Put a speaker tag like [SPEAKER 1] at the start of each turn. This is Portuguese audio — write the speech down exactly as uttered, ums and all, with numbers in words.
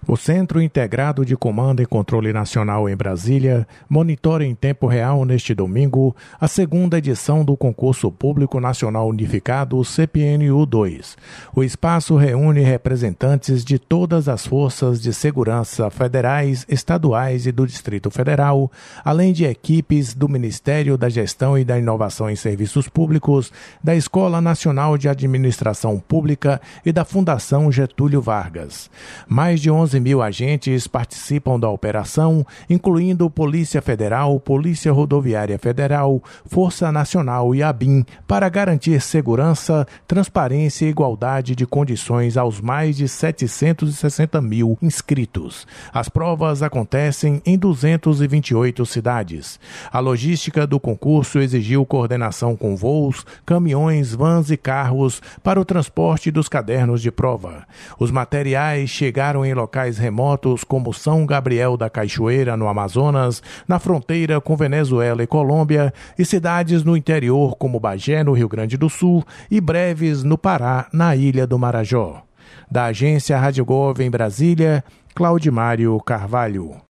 [SPEAKER 1] O Centro Integrado de Comando e Controle Nacional em Brasília monitora em tempo real neste domingo a segunda edição do Concurso Público Nacional Unificado C P N U dois. O espaço reúne representantes de todas as forças de segurança federais, estaduais e do Distrito Federal, além de equipes do Ministério da Gestão e da Inovação em Serviços Públicos, da Escola Nacional de Administração Pública e da Fundação Getúlio Vargas. Mais de onze mil agentes participam da operação, incluindo Polícia Federal, Polícia Rodoviária Federal, Força Nacional e A B I M, para garantir segurança, transparência e igualdade de condições aos mais de setecentos e sessenta mil inscritos. As provas acontecem em duzentas e vinte e oito cidades. A logística do concurso exigiu coordenação com voos, caminhões, vans e carros para o transporte dos cadernos de prova. Os materiais chegaram em locais remotos como São Gabriel da Cachoeira, no Amazonas, na fronteira com Venezuela e Colômbia, e cidades no interior como Bagé, no Rio Grande do Sul, e Breves, no Pará, na Ilha do Marajó. Da agência Rádio Gov em Brasília, Claudimário Carvalho.